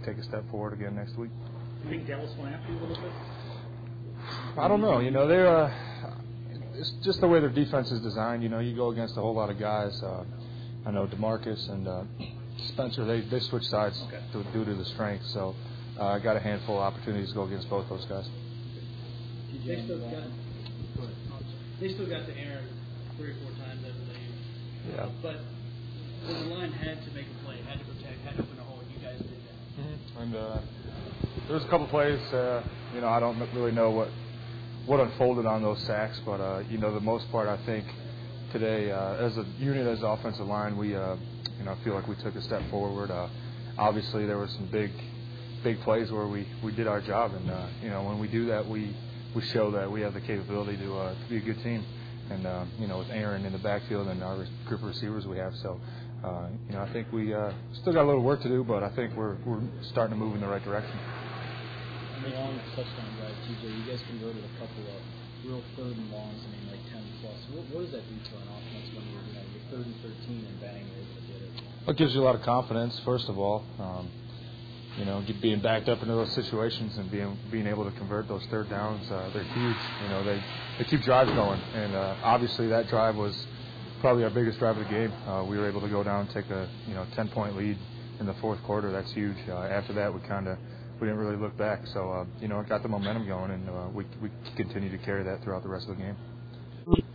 take a step forward again next week. Do you think Dallas went after you a little bit? I don't know. They're it's just the way their defense is designed. You go against a whole lot of guys. I know DeMarcus and Spencer. They switch sides due to the strength. So I got a handful of opportunities to go against both those guys. They still got to Aaron 3 or 4 times, I believe. Yeah. But the line had to make a play, had to protect, had to open a hole, and you guys did that. Mm-hmm. And there was a couple plays. I don't really know what unfolded on those sacks, but the most part, I think today, as a unit, as an offensive line, we I feel like we took a step forward. Obviously, there were some big plays where we did our job, and when we do that, we show that we have the capability to be a good team. And with Aaron in the backfield and our group of receivers we have, so I think we still got a little work to do, but I think we're starting to move in the right direction. On the long touchdown drive, TJ, you guys converted a couple of real 3rd and longs, like 10 plus. What does that do to an offense when you're 3rd and 13 and bang, you're able to get it? It gives you a lot of confidence, first of all. Being backed up into those situations and being able to convert those 3rd downs, they're huge. They keep drives going, and obviously that drive was probably our biggest drive of the game. We were able to go down and take a 10-point lead in the 4th quarter. That's huge. After that, we didn't really look back. So it got the momentum going, and we continue to carry that throughout the rest of the game.